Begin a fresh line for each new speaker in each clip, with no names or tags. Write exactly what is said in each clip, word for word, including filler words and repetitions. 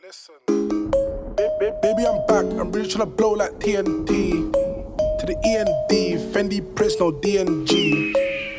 Listen. Baby, I'm back. I'm really tryna blow like T N T. To the E N D, Fendi Prince, no D N G.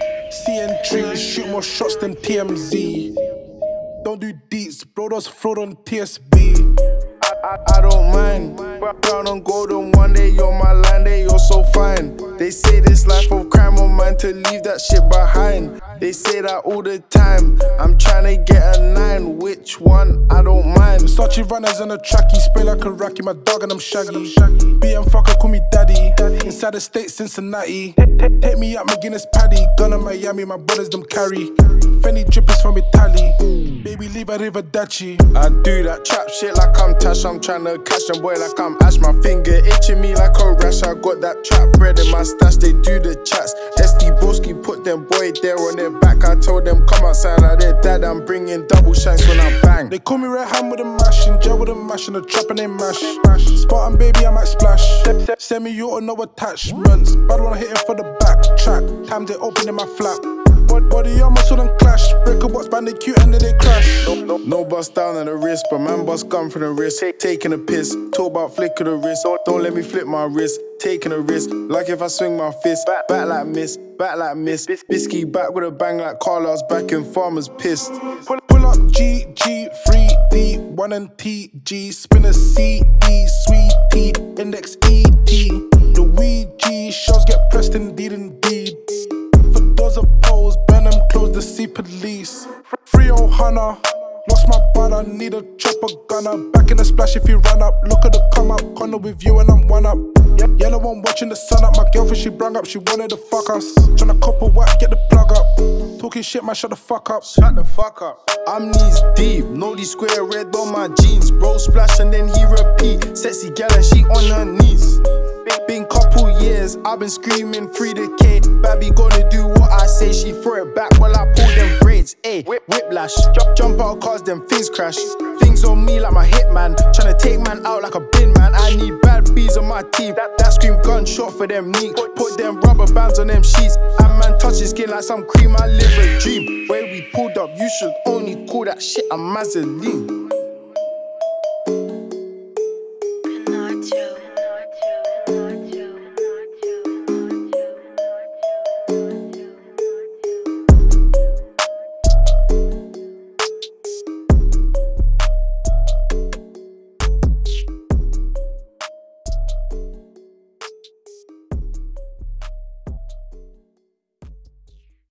C N three, shoot more shots than T M Z. Don't do deets, bro, those fraud on T S B. I, I, I don't mind. Brown on golden, one day you're my line, day you're so fine. They say this life of crime on mine to leave that shit behind. They say that all the time. I'm tryna get a nine, which one? I don't mind. Versace runners on a trackie, spray like a Rocky, my dog and I'm shaggy. B M fucker, call me daddy. Inside the state, Cincinnati. Take me up, McGuinness Paddy. Gun in Miami, my brothers them carry. Fendi drippers from Italy. Baby, leave a Riverdacci. I do that trap shit like I'm Tash. I'm tryna catch them boy like I'm Ash. My finger itching me like a rash. I got that trap bread in my stash. They do the chats. S D Broski put them boy there on their back. I told them come outside like their dad. I'm bringing double shanks when I bang. They call me Red Ham with a mash, and gel with a mash, and a trap and they mash. Spartan baby, I might splash. Send me you or no attachments. Bad one hitting for the back track. Time they open in my flap. Body on my sword and clash. Break a box, bandicoot and then they crash. No, no, no bust down on the wrist, but man bust gun for the wrist. Taking a piss, talk about flick of the wrist. Don't let me flip my wrist, taking a risk. Like if I swing my fist, back, back like miss, back like miss. Bisky back with a bang like Carlos, back in farmers pissed. Pull, pull up G, G, three D, one and T, G, spin a C, E, sweet T, index E, T. The weed G, shows get pressed indeed, indeed. For those opposed, burn them close the sea police. Free old Hannah, lost my brother, need a chopper gunner. Back in the splash if you run up, look at the come up, corner with you and I'm one up. Yellow one watching the sun up, my girlfriend she brung up, she wanted to fuck us. Tryna cop a whack, get the plug up. Talking shit, man, shut the fuck up. Shut the fuck up. I'm knees deep, know these square red on my jeans. Bro splash and then he repeat. Sexy gal and she on her knees. Been couple years, I've been screaming free the K. Babby gonna do what I say, she throw it back while I pull them braids. Ayy, whiplash, jump, jump out cars, them things crash. Things on me like my hitman, tryna take man out like a bin man. I need bad bees on my team, that, that scream gunshot for them neat. Put them rubber bands on them sheets, and man touch his skin like some cream, I live a dream. Where we pulled up, you should only call that shit a Mazeline.